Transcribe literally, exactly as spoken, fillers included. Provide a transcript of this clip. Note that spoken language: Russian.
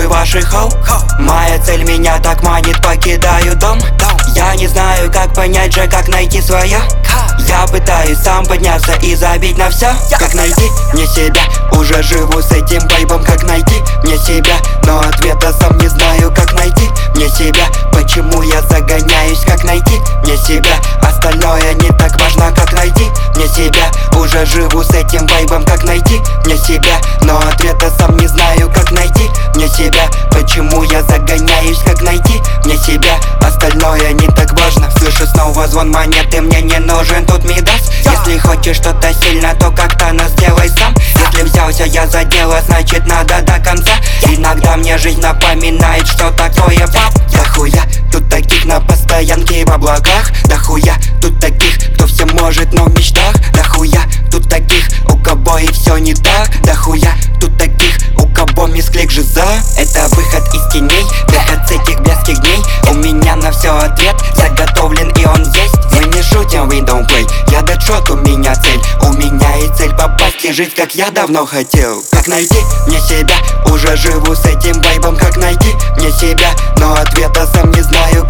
Танцуй ваши хоу. Моя цель меня так манит, покидаю дом. Я не знаю, как понять же, как найти свое. Я пытаюсь сам подняться и забить на все. Как найти мне себя? Уже живу с этим вайбом. Как найти мне себя? Но ответа сам не знаю, как найти мне себя. Почему я загоняюсь? Как найти мне себя? Остальное не так важно, как найти мне себя. Уже живу с этим вайбом. Как найти мне себя? Но ответа сам не знаю, как найти мне себя. Почему я загоняюсь? Как найти мне себя? Остальное не так важно. Слышу снова звон монеты, мне не нужен тут мидас. Если хочешь что-то сильно, то как-то нас сделай сам. Если взялся я за дело, значит надо до конца. Иногда мне жизнь напоминает, что такое пап. Да хуя тут таких на постоянке в облаках. Да хуя тут таких, кто все может, но в мечтах. Да хуя тут таких, у кого и все не так. Да хуя тут таких, у кого мисклик жиза. Это выход из теней, выход с этих блядских дней. У меня на все ответ заготовлен и он есть. Мы не шутим, we don't play. Я дедшот, у меня цель. У меня и цель попасть и жить, как я давно хотел. Как найти мне себя? Уже живу с этим вайбом. Как найти мне себя? Но ответа сам не знаю,